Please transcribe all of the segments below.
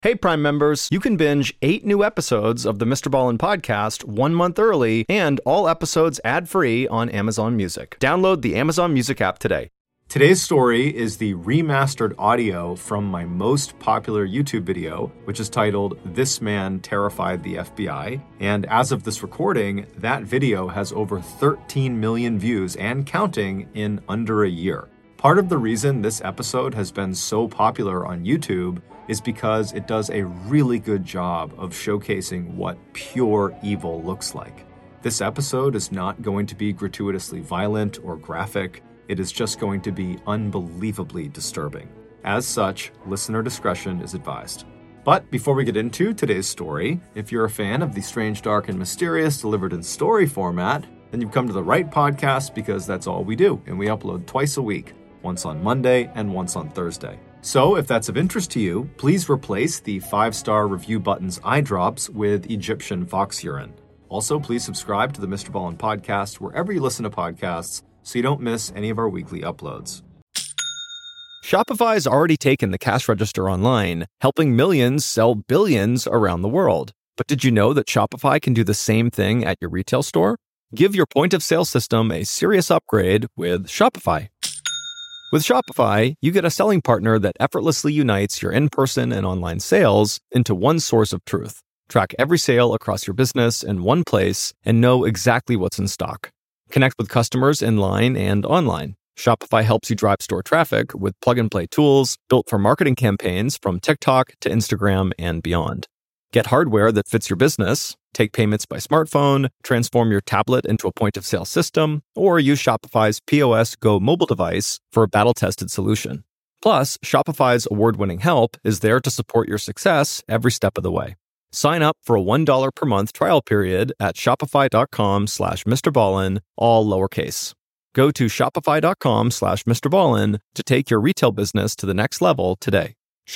Hey, Prime members, you can binge 8 new episodes of the Mr. Ballin podcast 1 month early and all episodes ad-free on Amazon Music. Download the Amazon Music app today. Today's story is the remastered audio from my most popular YouTube video, which is titled "This Man Terrified the FBI." And as of this recording, that video has over 13 million views and counting in under a year. Part of the reason this episode has been so popular on YouTube is because it does a really good job of showcasing what pure evil looks like. This episode is not going to be gratuitously violent or graphic. It is just going to be unbelievably disturbing. As such, listener discretion is advised. But before we get into today's story, if you're a fan of the strange, dark, and mysterious delivered in story format, then you've come to the right podcast because that's all we do, and we upload twice a week, once on Monday and once on Thursday. So if that's of interest to you, please replace the 5-star review button's eye drops with Egyptian fox urine. Also, please subscribe to the Mr. Ballin podcast wherever you listen to podcasts so you don't miss any of our weekly uploads. Shopify's already taken the cash register online, helping millions sell billions around the world. But did you know that Shopify can do the same thing at your retail store? Give your point-of-sale system a serious upgrade with Shopify. With Shopify, you get a selling partner that effortlessly unites your in-person and online sales into one source of truth. Track every sale across your business in one place and know exactly what's in stock. Connect with customers in line and online. Shopify helps you drive store traffic with plug-and-play tools built for marketing campaigns from TikTok to Instagram and beyond. Get hardware that fits your business, take payments by smartphone, transform your tablet into a point-of-sale system, or use Shopify's POS Go mobile device for a battle-tested solution. Plus, Shopify's award-winning help is there to support your success every step of the way. Sign up for a $1 per month trial period at shopify.com/MrBallin, all lowercase. Go to shopify.com/MrBallin to take your retail business to the next level today.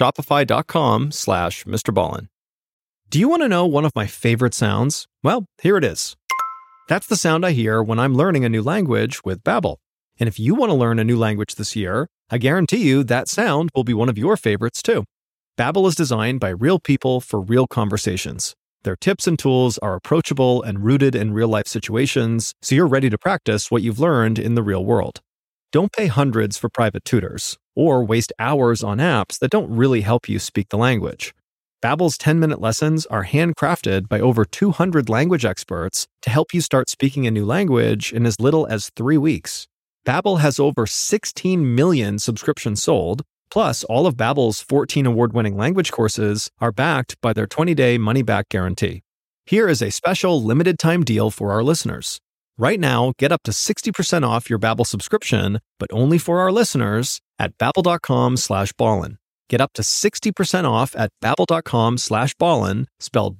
Shopify.com/MrBallin. Do you want to know one of my favorite sounds? Well, here it is. That's the sound I hear when I'm learning a new language with Babbel. And if you want to learn a new language this year, I guarantee you that sound will be one of your favorites too. Babbel is designed by real people for real conversations. Their tips and tools are approachable and rooted in real-life situations, so you're ready to practice what you've learned in the real world. Don't pay hundreds for private tutors, or waste hours on apps that don't really help you speak the language. Babbel's 10-minute lessons are handcrafted by over 200 language experts to help you start speaking a new language in as little as 3 weeks. Babbel has over 16 million subscriptions sold, plus all of Babbel's 14 award-winning language courses are backed by their 20-day money-back guarantee. Here is a special limited-time deal for our listeners. Right now, get up to 60% off your Babbel subscription, but only for our listeners at babbel.com/ballin. Get up to 60% off at babbel.com/ballin, spelled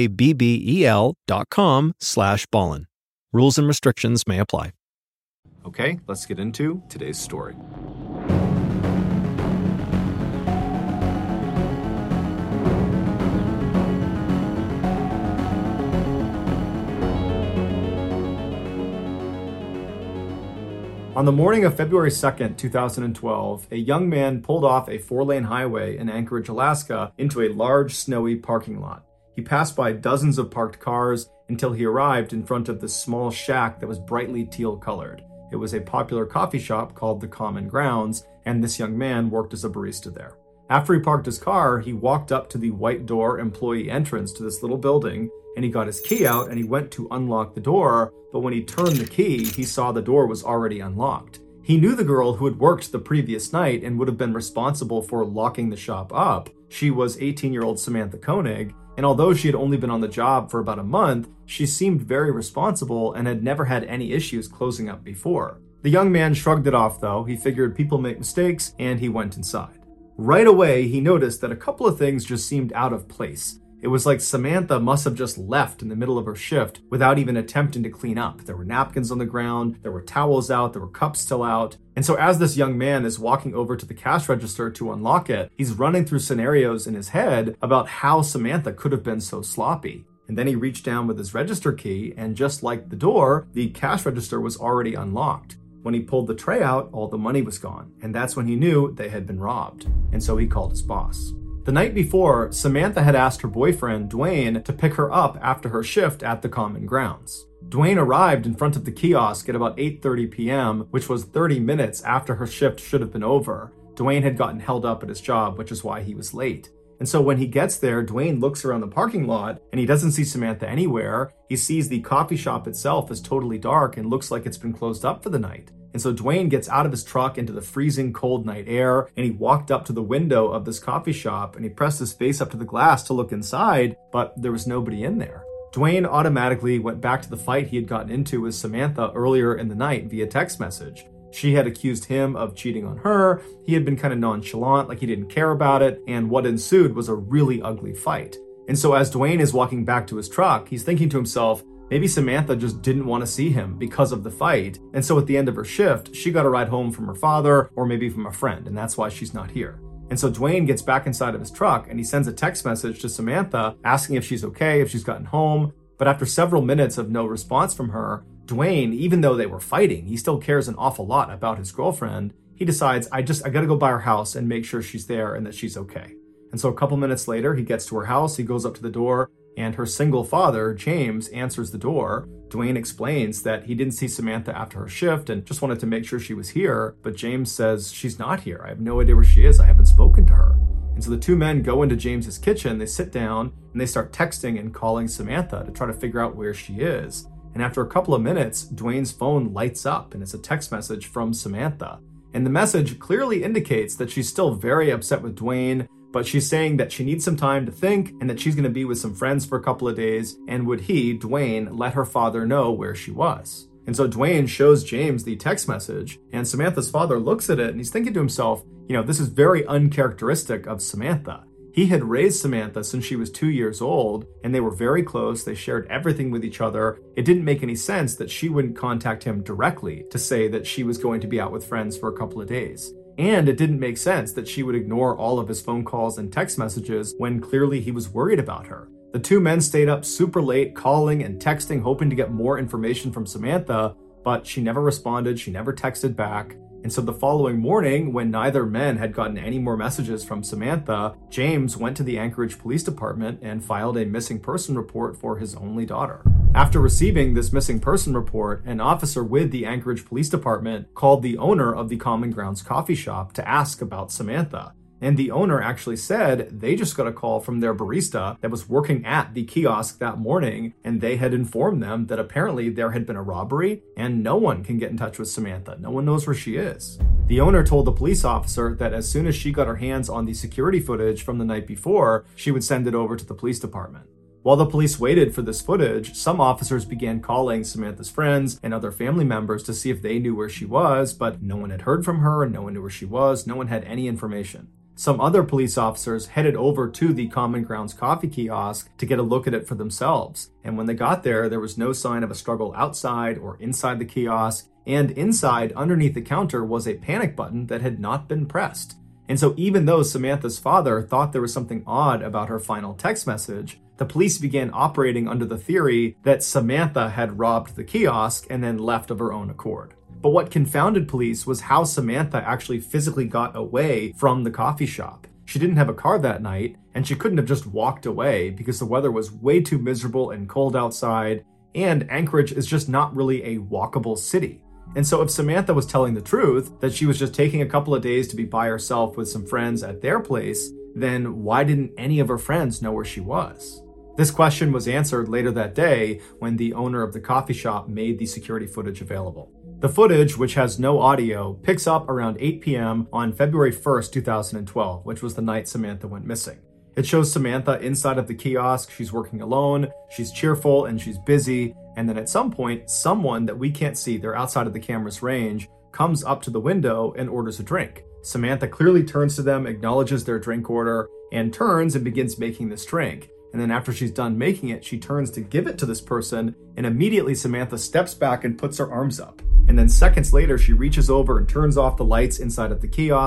BABBEL.com/ballin. Rules and restrictions may apply. Okay, let's get into today's story. On the morning of February 2nd, 2012, a young man pulled off a 4-lane highway in Anchorage, Alaska, into a large, snowy parking lot. He passed by dozens of parked cars until he arrived in front of this small shack that was brightly teal-colored. It was a popular coffee shop called the Common Grounds, and this young man worked as a barista there. After he parked his car, he walked up to the white door employee entrance to this little building, and he got his key out and he went to unlock the door, but when he turned the key, he saw the door was already unlocked. He knew the girl who had worked the previous night and would have been responsible for locking the shop up. She was 18-year-old Samantha Koenig, and although she had only been on the job for about a month, she seemed very responsible and had never had any issues closing up before. The young man shrugged it off though. He figured people make mistakes, and he went inside. Right away, he noticed that a couple of things just seemed out of place. It was like Samantha must have just left in the middle of her shift without even attempting to clean up. There were napkins on the ground, there were towels out, there were cups still out. And so as this young man is walking over to the cash register to unlock it, he's running through scenarios in his head about how Samantha could have been so sloppy. And then he reached down with his register key, and just like the door, the cash register was already unlocked. When he pulled the tray out, all the money was gone. And that's when he knew they had been robbed. And so he called his boss. The night before, Samantha had asked her boyfriend, Dwayne, to pick her up after her shift at the Common Grounds. Dwayne arrived in front of the kiosk at about 8:30 p.m., which was 30 minutes after her shift should have been over. Dwayne had gotten held up at his job, which is why he was late. And so when he gets there, Dwayne looks around the parking lot and he doesn't see Samantha anywhere. He sees the coffee shop itself is totally dark and looks like it's been closed up for the night. And so Dwayne gets out of his truck into the freezing cold night air, and he walked up to the window of this coffee shop and he pressed his face up to the glass to look inside, but there was nobody in there. Dwayne automatically went back to the fight he had gotten into with Samantha earlier in the night via text message. She had accused him of cheating on her, he had been kind of nonchalant, like he didn't care about it, and what ensued was a really ugly fight. And so as Dwayne is walking back to his truck, he's thinking to himself, maybe Samantha just didn't want to see him because of the fight, and so at the end of her shift, she got a ride home from her father or maybe from a friend, and that's why she's not here. And so Dwayne gets back inside of his truck and he sends a text message to Samantha asking if she's okay, if she's gotten home. But after several minutes of no response from her, Dwayne, even though they were fighting, he still cares an awful lot about his girlfriend. He decides, I gotta go by her house and make sure she's there and that she's okay. And so a couple minutes later, he gets to her house, he goes up to the door, and her single father, James, answers the door. Dwayne explains that he didn't see Samantha after her shift and just wanted to make sure she was here, but James says, she's not here. I have no idea where she is. I haven't spoken to her. And so the two men go into James's kitchen, they sit down, and they start texting and calling Samantha to try to figure out where she is. And after a couple of minutes, Dwayne's phone lights up, and it's a text message from Samantha. And the message clearly indicates that she's still very upset with Dwayne, but she's saying that she needs some time to think and that she's going to be with some friends for a couple of days, and would he, Dwayne, let her father know where she was. And so Dwayne shows James the text message, and Samantha's father looks at it and he's thinking to himself, this is very uncharacteristic of Samantha. He had raised Samantha since she was 2 years old, and they were very close. They shared everything with each other. It didn't make any sense that she wouldn't contact him directly to say that she was going to be out with friends for a couple of days. And it didn't make sense that she would ignore all of his phone calls and text messages when clearly he was worried about her. The two men stayed up super late, calling and texting, hoping to get more information from Samantha, but she never responded, she never texted back. And so the following morning, when neither men had gotten any more messages from Samantha, James went to the Anchorage Police Department and filed a missing person report for his only daughter. After receiving this missing person report, an officer with the Anchorage Police Department called the owner of the Common Grounds coffee shop to ask about Samantha. And the owner actually said they just got a call from their barista that was working at the kiosk that morning, and they had informed them that apparently there had been a robbery and no one can get in touch with Samantha. No one knows where she is. The owner told the police officer that as soon as she got her hands on the security footage from the night before, she would send it over to the police department. While the police waited for this footage, some officers began calling Samantha's friends and other family members to see if they knew where she was, but no one had heard from her, no one knew where she was, no one had any information. Some other police officers headed over to the Common Grounds coffee kiosk to get a look at it for themselves. And when they got there, there was no sign of a struggle outside or inside the kiosk. And inside, underneath the counter, was a panic button that had not been pressed. And so even though Samantha's father thought there was something odd about her final text message, the police began operating under the theory that Samantha had robbed the kiosk and then left of her own accord. But what confounded police was how Samantha actually physically got away from the coffee shop. She didn't have a car that night, and she couldn't have just walked away because the weather was way too miserable and cold outside, and Anchorage is just not really a walkable city. And so if Samantha was telling the truth, that she was just taking a couple of days to be by herself with some friends at their place, then why didn't any of her friends know where she was? This question was answered later that day when the owner of the coffee shop made the security footage available. The footage, which has no audio, picks up around 8 p.m. on February 1st, 2012, which was the night Samantha went missing. It shows Samantha inside of the kiosk. She's working alone, she's cheerful, and she's busy. And then at some point, someone that we can't see, they're outside of the camera's range, comes up to the window and orders a drink. Samantha clearly turns to them, acknowledges their drink order, and turns and begins making this drink. And then after she's done making it, she turns to give it to this person, and immediately Samantha steps back and puts her arms up. And then seconds later, she reaches over and turns off the lights inside of the kiosk,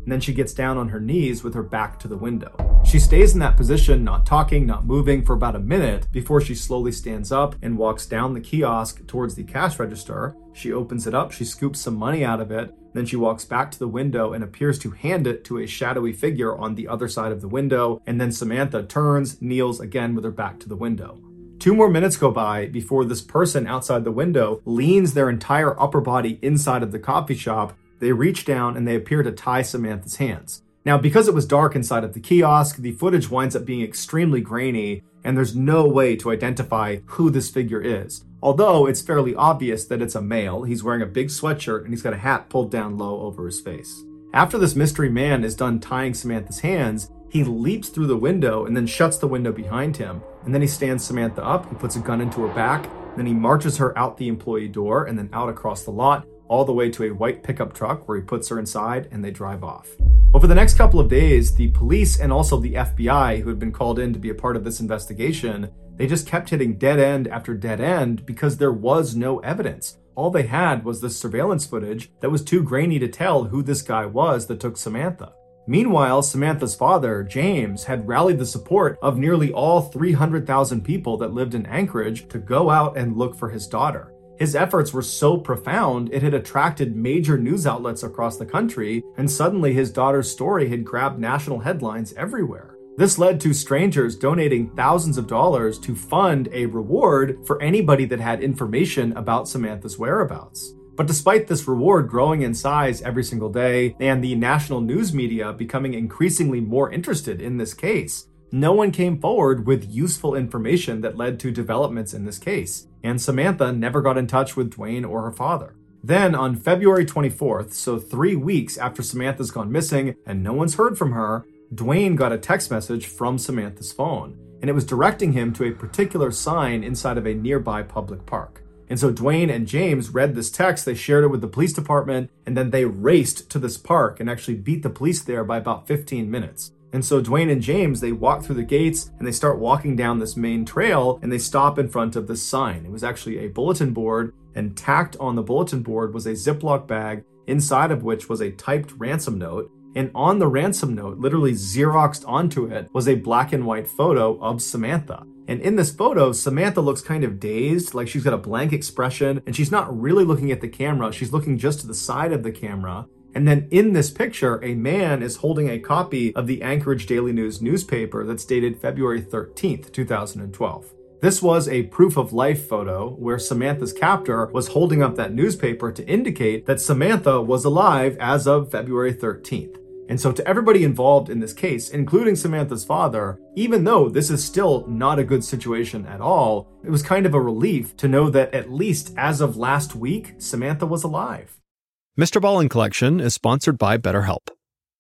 and then she gets down on her knees with her back to the window. She stays in that position, not talking, not moving, for about a minute before she slowly stands up and walks down the kiosk towards the cash register. She opens it up, she scoops some money out of it, then she walks back to the window and appears to hand it to a shadowy figure on the other side of the window, and then Samantha turns, kneels again with her back to the window. 2 more minutes go by before this person outside the window leans their entire upper body inside of the coffee shop. They reach down and they appear to tie Samantha's hands. Now, because it was dark inside of the kiosk, the footage winds up being extremely grainy, and there's no way to identify who this figure is. Although it's fairly obvious that it's a male. He's wearing a big sweatshirt and he's got a hat pulled down low over his face. After this mystery man is done tying Samantha's hands, he leaps through the window and then shuts the window behind him. And then he stands Samantha up, he puts a gun into her back, then he marches her out the employee door and then out across the lot, all the way to a white pickup truck where he puts her inside and they drive off. Over the next couple of days, the police and also the FBI, who had been called in to be a part of this investigation, they just kept hitting dead end after dead end because there was no evidence. All they had was this surveillance footage that was too grainy to tell who this guy was that took Samantha. Meanwhile, Samantha's father, James, had rallied the support of nearly all 300,000 people that lived in Anchorage to go out and look for his daughter. His efforts were so profound, it had attracted major news outlets across the country, and suddenly his daughter's story had grabbed national headlines everywhere. This led to strangers donating thousands of dollars to fund a reward for anybody that had information about Samantha's whereabouts. But despite this reward growing in size every single day, and the national news media becoming increasingly more interested in this case, no one came forward with useful information that led to developments in this case, and Samantha never got in touch with Dwayne or her father. Then on February 24th, so 3 weeks after Samantha's gone missing and no one's heard from her, Dwayne got a text message from Samantha's phone, and it was directing him to a particular sign inside of a nearby public park. And so Dwayne and James read this text, they shared it with the police department, and then they raced to this park and actually beat the police there by about 15 minutes. And so Dwayne and James, they walk through the gates and they start walking down this main trail and they stop in front of this sign. It was actually a bulletin board, and tacked on the bulletin board was a Ziploc bag inside of which was a typed ransom note. And on the ransom note, literally Xeroxed onto it, was a black and white photo of Samantha. And in this photo, Samantha looks kind of dazed, like she's got a blank expression, and she's not really looking at the camera. She's looking just to the side of the camera. And then in this picture, a man is holding a copy of the Anchorage Daily News newspaper that's dated February 13th, 2012. This was a proof of life photo where Samantha's captor was holding up that newspaper to indicate that Samantha was alive as of February 13th. And so to everybody involved in this case, including Samantha's father, even though this is still not a good situation at all, it was kind of a relief to know that at least as of last week, Samantha was alive. Mr. Ballin Collection is sponsored by BetterHelp.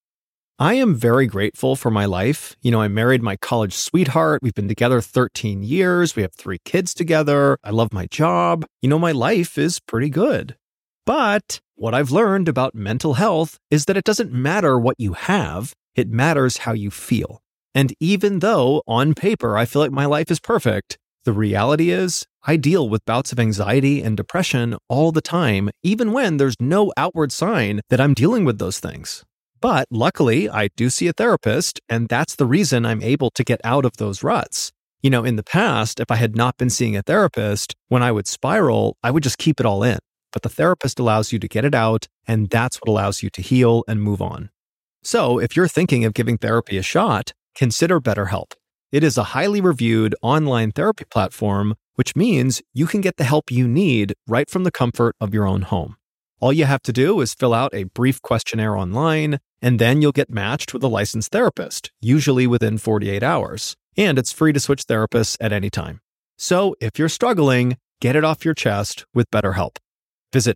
I am very grateful for my life. I married my college sweetheart. We've been together 13 years. We have 3 kids together. I love my job. My life is pretty good. But what I've learned about mental health is that it doesn't matter what you have. It matters how you feel. And even though on paper I feel like my life is perfect, the reality is I deal with bouts of anxiety and depression all the time, even when there's no outward sign that I'm dealing with those things. But luckily, I do see a therapist, and that's the reason I'm able to get out of those ruts. In the past, if I had not been seeing a therapist, when I would spiral, I would just keep it all in. But the therapist allows you to get it out, and that's what allows you to heal and move on. So if you're thinking of giving therapy a shot, consider BetterHelp. It is a highly reviewed online therapy platform, which means you can get the help you need right from the comfort of your own home. All you have to do is fill out a brief questionnaire online, and then you'll get matched with a licensed therapist, usually within 48 hours. And it's free to switch therapists at any time. So if you're struggling, get it off your chest with BetterHelp. Visit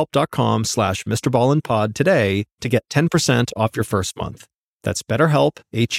betterhelp.com/MrBallinPod today to get 10% off your first month. That's BetterHelp,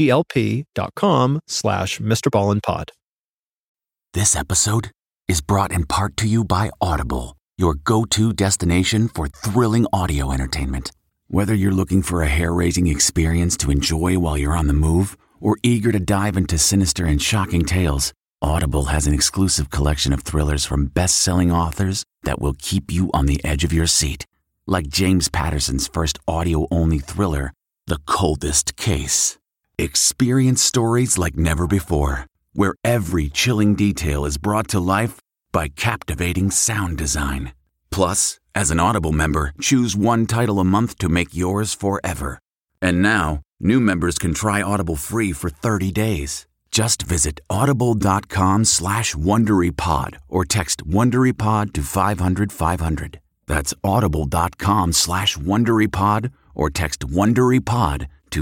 HELP.com/MrBallinPod. This episode is brought in part to you by Audible, your go-to destination for thrilling audio entertainment. Whether you're looking for a hair-raising experience to enjoy while you're on the move, or eager to dive into sinister and shocking tales, Audible has an exclusive collection of thrillers from best-selling authors that will keep you on the edge of your seat. Like James Patterson's first audio-only thriller, the coldest case. Experience stories like never before, where every chilling detail is brought to life by captivating sound design. Plus, as an Audible member, choose one title a month to make yours forever. And now, new members can try Audible free for 30 days. Just visit audible.com/WonderyPod or text WonderyPod to 500-500. That's audible.com/WonderyPod or text WonderyPod to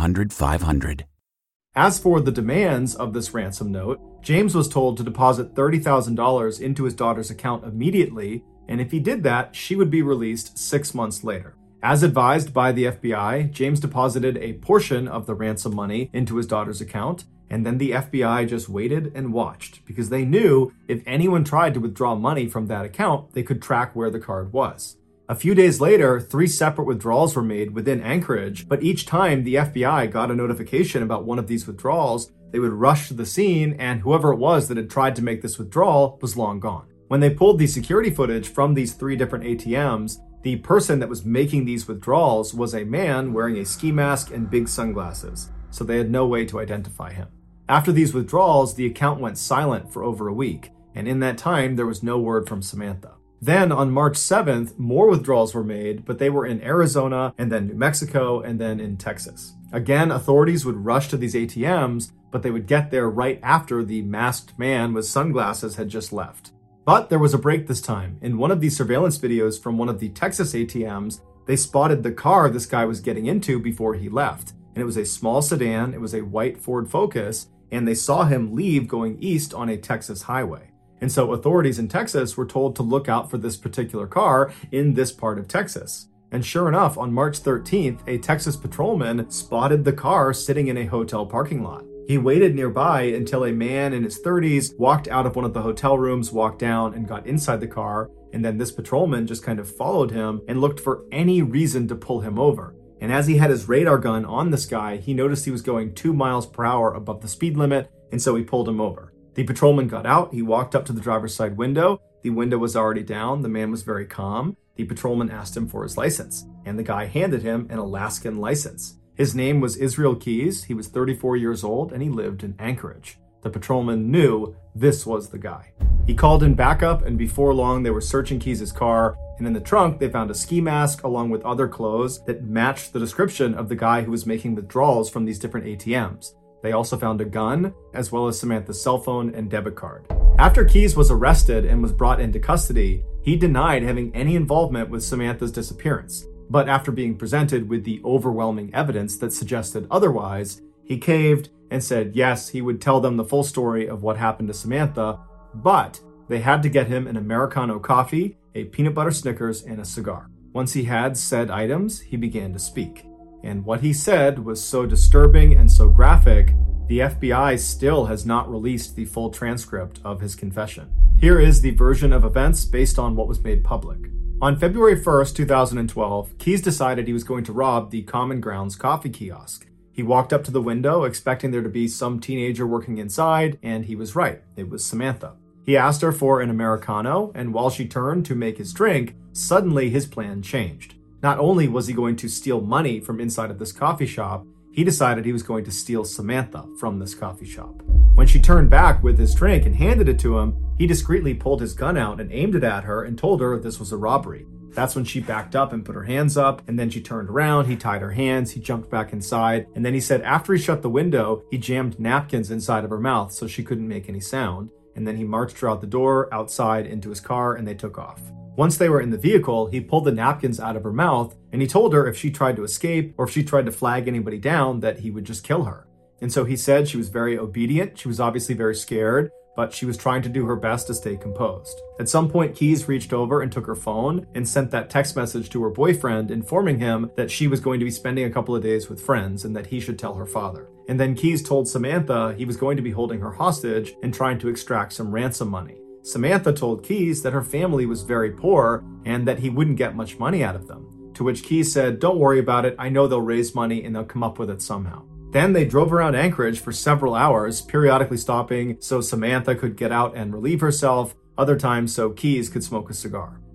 500-500. As for the demands of this ransom note, James was told to deposit $30,000 into his daughter's account immediately, and if he did that, she would be released 6 months later. As advised by the FBI, James deposited a portion of the ransom money into his daughter's account, and then the FBI just waited and watched, because they knew if anyone tried to withdraw money from that account, they could track where the card was. A few days later, 3 separate withdrawals were made within Anchorage, but each time the FBI got a notification about one of these withdrawals, they would rush to the scene, and whoever it was that had tried to make this withdrawal was long gone. When they pulled the security footage from these 3 different ATMs, the person that was making these withdrawals was a man wearing a ski mask and big sunglasses, so they had no way to identify him. After these withdrawals, the account went silent for over a week, and in that time, there was no word from Samantha. Then on March 7th, more withdrawals were made, but they were in Arizona, and then New Mexico, and then in Texas. Again, authorities would rush to these ATMs, but they would get there right after the masked man with sunglasses had just left. But there was a break this time. In one of these surveillance videos from one of the Texas ATMs, they spotted the car this guy was getting into before he left. And it was a small sedan, it was a white Ford Focus, and they saw him leave going east on a Texas highway. And so authorities in Texas were told to look out for this particular car in this part of Texas. And sure enough, on March 13th, a Texas patrolman spotted the car sitting in a hotel parking lot. He waited nearby until a man in his 30s walked out of one of the hotel rooms, walked down, and got inside the car, and then this patrolman just kind of followed him and looked for any reason to pull him over. And as he had his radar gun on this guy, he noticed he was going 2 miles per hour above the speed limit, and so he pulled him over. The patrolman got out, he walked up to the driver's side window, the window was already down, the man was very calm. The patrolman asked him for his license, and the guy handed him an Alaskan license. His name was Israel Keys, he was 34 years old, and he lived in Anchorage. The patrolman knew this was the guy. He called in backup, and before long they were searching Keys' car, and in the trunk they found a ski mask along with other clothes that matched the description of the guy who was making withdrawals from these different ATMs. They also found a gun, as well as Samantha's cell phone and debit card. After Keys was arrested and was brought into custody, he denied having any involvement with Samantha's disappearance. But after being presented with the overwhelming evidence that suggested otherwise, he caved and said yes, he would tell them the full story of what happened to Samantha, but they had to get him an Americano coffee, a peanut butter Snickers, and a cigar. Once he had said items, he began to speak. And what he said was so disturbing and so graphic, the FBI still has not released the full transcript of his confession. Here is the version of events based on what was made public. On February 1st, 2012, Keys decided he was going to rob the Common Grounds coffee kiosk. He walked up to the window expecting there to be some teenager working inside, and he was right. It was Samantha. He asked her for an Americano, and while she turned to make his drink, suddenly his plan changed. Not only was he going to steal money from inside of this coffee shop, he decided he was going to steal Samantha from this coffee shop. When she turned back with his drink and handed it to him, he discreetly pulled his gun out and aimed it at her and told her this was a robbery. That's when she backed up and put her hands up, and then she turned around, he tied her hands, he jumped back inside, and then he said after he shut the window, he jammed napkins inside of her mouth so she couldn't make any sound, and then he marched her out the door, outside, into his car, and they took off. Once they were in the vehicle, he pulled the napkins out of her mouth, and he told her if she tried to escape or if she tried to flag anybody down, that he would just kill her. And so he said she was very obedient, she was obviously very scared, but she was trying to do her best to stay composed. At some point, Keys reached over and took her phone and sent that text message to her boyfriend informing him that she was going to be spending a couple of days with friends and that he should tell her father. And then Keys told Samantha he was going to be holding her hostage and trying to extract some ransom money. Samantha told Keys that her family was very poor and that he wouldn't get much money out of them. To which Keys said, "Don't worry about it, I know they'll raise money and they'll come up with it somehow." Then they drove around Anchorage for several hours, periodically stopping so Samantha could get out and relieve herself, other times so Keys could smoke a cigar.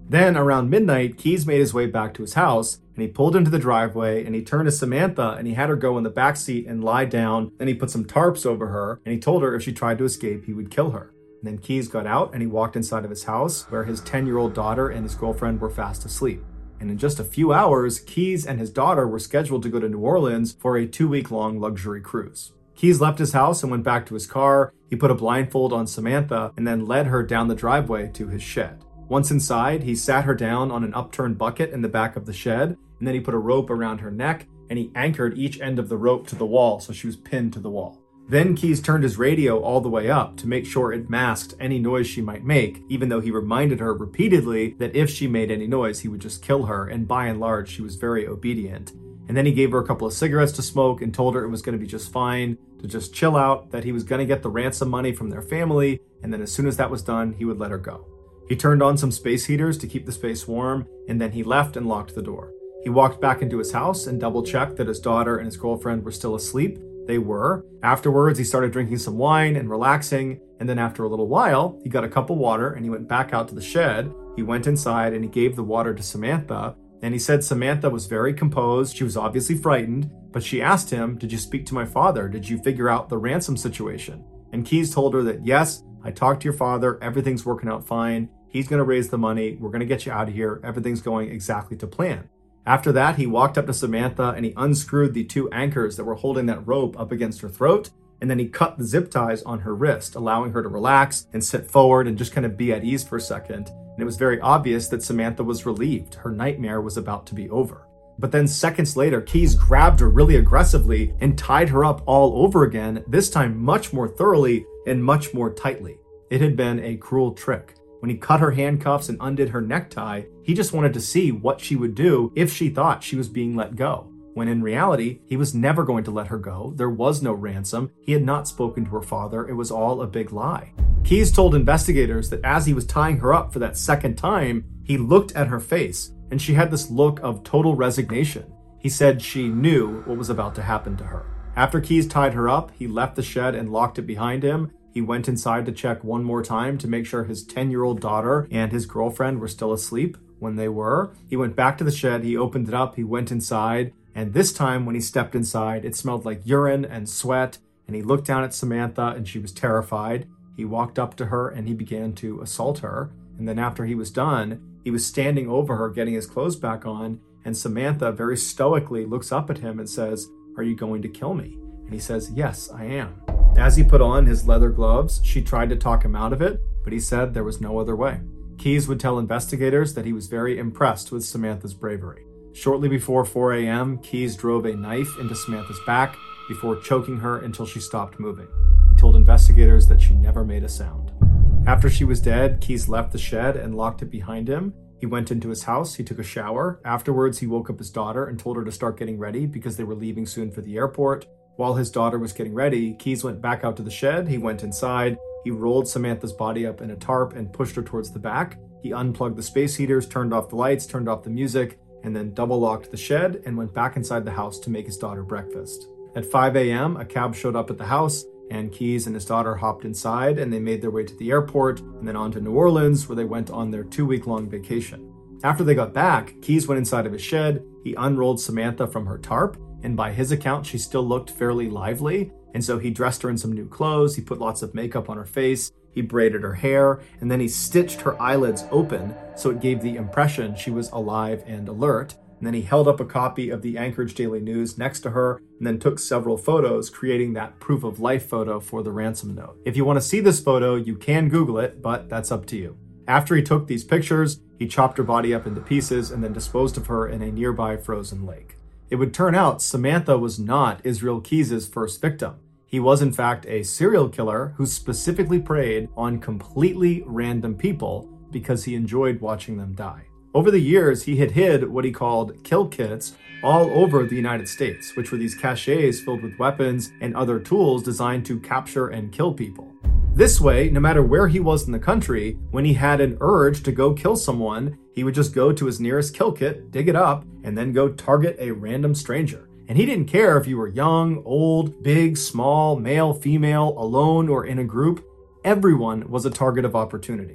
Then, around midnight, Keyes made his way back to his house, and he pulled into the driveway, and he turned to Samantha, and he had her go in the back seat and lie down. Then he put some tarps over her, and he told her if she tried to escape, he would kill her. And then Keyes got out, and he walked inside of his house, where his 10-year-old daughter and his girlfriend were fast asleep. And in just a few hours, Keyes and his daughter were scheduled to go to New Orleans for a 2-week-long luxury cruise. Keyes left his house and went back to his car. He put a blindfold on Samantha, and then led her down the driveway to his shed. Once inside, he sat her down on an upturned bucket in the back of the shed, and then he put a rope around her neck, and he anchored each end of the rope to the wall so she was pinned to the wall. Then Keyes turned his radio all the way up to make sure it masked any noise she might make, even though he reminded her repeatedly that if she made any noise, he would just kill her, and by and large, she was very obedient. And then he gave her a couple of cigarettes to smoke and told her it was going to be just fine, to just chill out, that he was going to get the ransom money from their family, and then as soon as that was done, he would let her go. He turned on some space heaters to keep the space warm, and then he left and locked the door. He walked back into his house and double-checked that his daughter and his girlfriend were still asleep. They were. Afterwards, he started drinking some wine and relaxing, and then after a little while, he got a cup of water and he went back out to the shed. He went inside and he gave the water to Samantha, and he said Samantha was very composed. She was obviously frightened, but she asked him, "Did you speak to my father? Did you figure out the ransom situation?" And Keyes told her that, "Yes, I talked to your father. Everything's working out fine. He's going to raise the money. We're going to get you out of here. Everything's going exactly to plan." After that, he walked up to Samantha and he unscrewed the 2 anchors that were holding that rope up against her throat. And then he cut the zip ties on her wrist, allowing her to relax and sit forward and just kind of be at ease for a second. And it was very obvious that Samantha was relieved. Her nightmare was about to be over. But then seconds later, Keyes grabbed her really aggressively and tied her up all over again, this time much more thoroughly and much more tightly. It had been a cruel trick. When he cut her handcuffs and undid her necktie, he just wanted to see what she would do if she thought she was being let go. When in reality, he was never going to let her go. There was no ransom. He had not spoken to her father. It was all a big lie. Keyes told investigators that as he was tying her up for that second time, he looked at her face, and she had this look of total resignation. He said she knew what was about to happen to her. After Keyes tied her up, he left the shed and locked it behind him. He went inside to check one more time to make sure his 10-year-old daughter and his girlfriend were still asleep. When they were, he went back to the shed, he opened it up, he went inside, and this time when he stepped inside, it smelled like urine and sweat, and he looked down at Samantha and she was terrified. He walked up to her and he began to assault her, and then after he was done, he was standing over her getting his clothes back on, and Samantha very stoically looks up at him and says, "Are you going to kill me?" And he says, "Yes, I am." As he put on his leather gloves, she tried to talk him out of it, but he said there was no other way. Keyes would tell investigators that he was very impressed with Samantha's bravery. Shortly before 4 a.m., Keyes drove a knife into Samantha's back before choking her until she stopped moving. He told investigators that she never made a sound. After she was dead, Keyes left the shed and locked it behind him. He went into his house, he took a shower. Afterwards, he woke up his daughter and told her to start getting ready because they were leaving soon for the airport. While his daughter was getting ready, Keyes went back out to the shed, he went inside, he rolled Samantha's body up in a tarp and pushed her towards the back. He unplugged the space heaters, turned off the lights, turned off the music, and then double-locked the shed and went back inside the house to make his daughter breakfast. At 5 a.m., a cab showed up at the house, and Keyes and his daughter hopped inside, and they made their way to the airport, and then on to New Orleans, where they went on their 2-week-long vacation. After they got back, Keyes went inside of his shed, he unrolled Samantha from her tarp, and by his account, she still looked fairly lively, and so he dressed her in some new clothes, he put lots of makeup on her face, he braided her hair, and then he stitched her eyelids open so it gave the impression she was alive and alert. And then he held up a copy of the Anchorage Daily News next to her and then took several photos, creating that proof of life photo for the ransom note. If you want to see this photo, you can Google it, but that's up to you. After he took these pictures, he chopped her body up into pieces and then disposed of her in a nearby frozen lake. It would turn out Samantha was not Israel Keyes' first victim. He was in fact a serial killer who specifically preyed on completely random people because he enjoyed watching them die. Over the years, he had hid what he called kill kits all over the United States, which were these caches filled with weapons and other tools designed to capture and kill people. This way, no matter where he was in the country, when he had an urge to go kill someone, he would just go to his nearest kill kit, dig it up, and then go target a random stranger. And he didn't care if you were young, old, big, small, male, female, alone, or in a group. Everyone was a target of opportunity.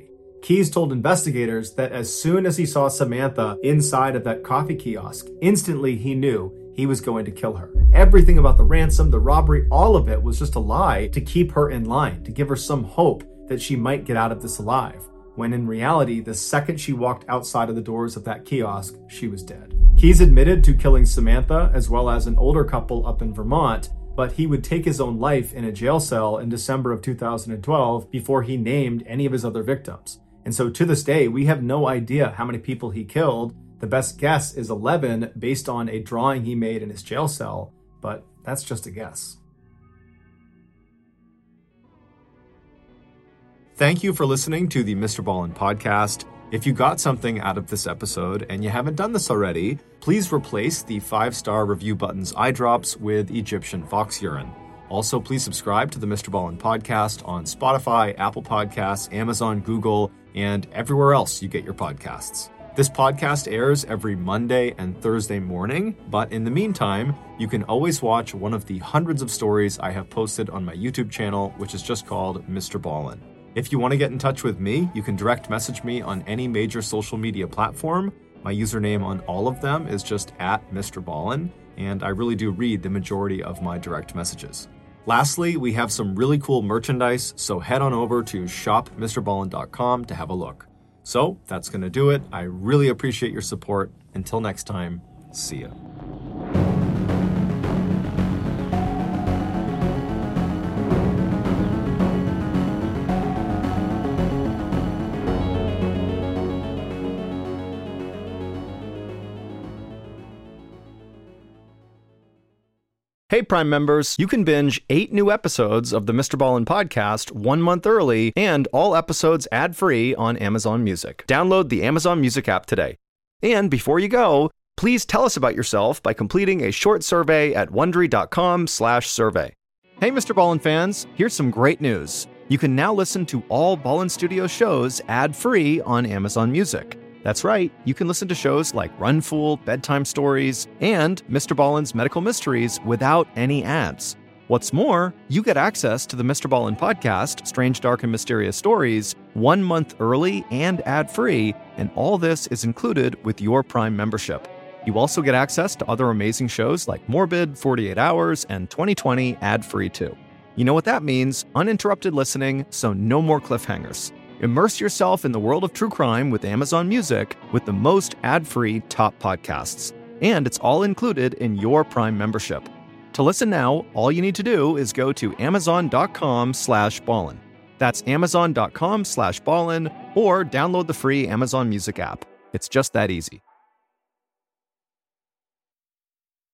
Keyes told investigators that as soon as he saw Samantha inside of that coffee kiosk, instantly he knew he was going to kill her. Everything about the ransom, the robbery, all of it was just a lie to keep her in line, to give her some hope that she might get out of this alive. When in reality, the second she walked outside of the doors of that kiosk, she was dead. Keyes admitted to killing Samantha as well as an older couple up in Vermont, but he would take his own life in a jail cell in December of 2012 before he named any of his other victims. And so to this day, we have no idea how many people he killed. The best guess is 11 based on a drawing he made in his jail cell, but that's just a guess. Thank you for listening to the Mr. Ballin podcast. If you got something out of this episode and you haven't done this already, please replace the 5-star review button's eye drops with Egyptian fox urine. Also, please subscribe to the Mr. Ballin podcast on Spotify, Apple Podcasts, Amazon, Google, and everywhere else you get your podcasts. This podcast airs every Monday and Thursday morning, but in the meantime, you can always watch one of the hundreds of stories I have posted on my YouTube channel, which is just called Mr. Ballin. If you want to get in touch with me, you can direct message me on any major social media platform. My username on all of them is just @MrBallin, and I really do read the majority of my direct messages. Lastly, we have some really cool merchandise, so head on over to shopmrballin.com to have a look. So that's going to do it. I really appreciate your support. Until next time, see ya. Hey, Prime members, you can binge 8 new episodes of the Mr. Ballin podcast 1 month early and all episodes ad-free on Amazon Music. Download the Amazon Music app today. And before you go, please tell us about yourself by completing a short survey at Wondery.com/survey. Hey, Mr. Ballin fans, here's some great news. You can now listen to all Ballin Studios shows ad-free on Amazon Music. That's right, you can listen to shows like Run Fool, Bedtime Stories, and Mr. Ballin's Medical Mysteries without any ads. What's more, you get access to the Mr. Ballin podcast, Strange, Dark, and Mysterious Stories, 1 month early and ad-free, and all this is included with your Prime membership. You also get access to other amazing shows like Morbid, 48 Hours, and 2020 ad-free too. You know what that means, uninterrupted listening, so no more cliffhangers. Immerse yourself in the world of true crime with Amazon Music with the most ad-free top podcasts. And it's all included in your Prime membership. To listen now, all you need to do is go to amazon.com/Ballin. That's amazon.com/Ballin or download the free Amazon Music app. It's just that easy.